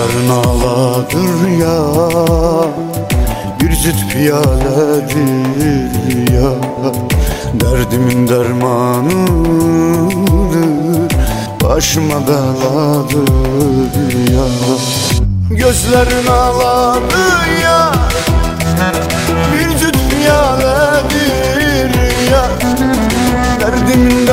Gözlerin ağladır ya, bir cüt piyaledir ya. Derdimin dermanıdır, başıma beladır ya. Gözlerin ağladır ya, bir cüt piyaledir ya. Derdimin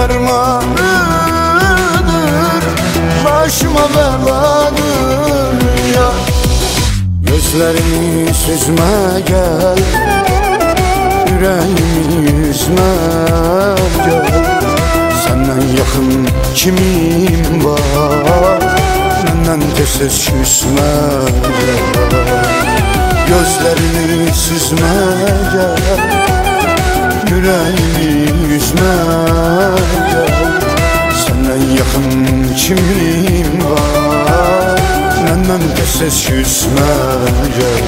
dermanıdır, başıma beladır ya. Gözlerimi süzme gel, yüreğimi yüzme gel. Senden yakın kimim var, benden tez küsme gel. Gözlerini süzme gel, yüreğimi yüzme gel. Senden yakın kimim var, benden tez küsme gel.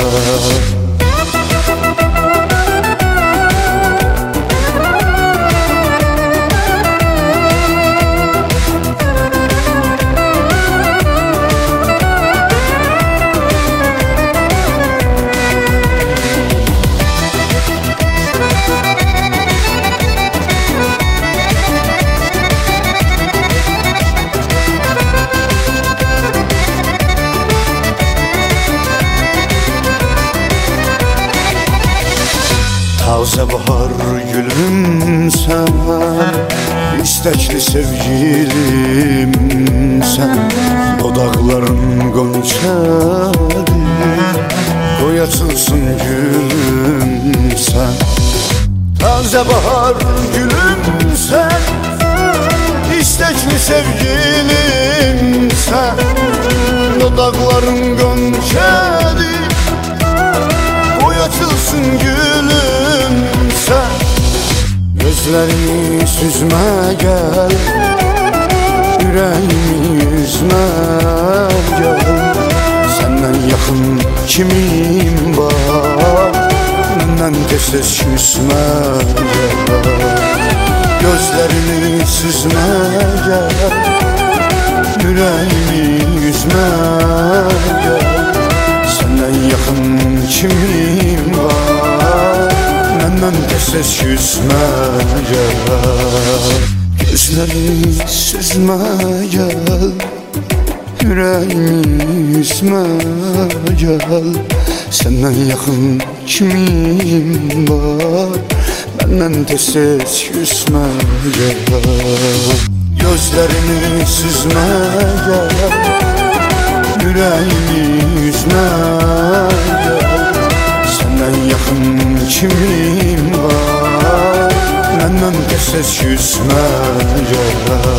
Taze bahar gülüm sen, istekli sevgilim sen. Dodakların gonçadır, koy açılsın gülüm sen. Taze bahar gülüm sen, istekli sevgilim sen. Dodakların gonçadır, koy açılsın gülüm sen. Gözlerimi süzme gel, yüreğimi yüzme gel. Senden yakın kimim var, benden tez küsme gel. Gözlerimi süzme gel, yüreğimi yüzme gel. Senden yakın kimim var, benden tez küsme gel. Gözlerimi süzme gel, yüreğimi yüzme gel. Senden yakın kimim var, benden tez küsme gel. Gözlerimi süzme gel, yüreğimi yüzme gel. Senden yakın kimim var, benden tez küsme gel.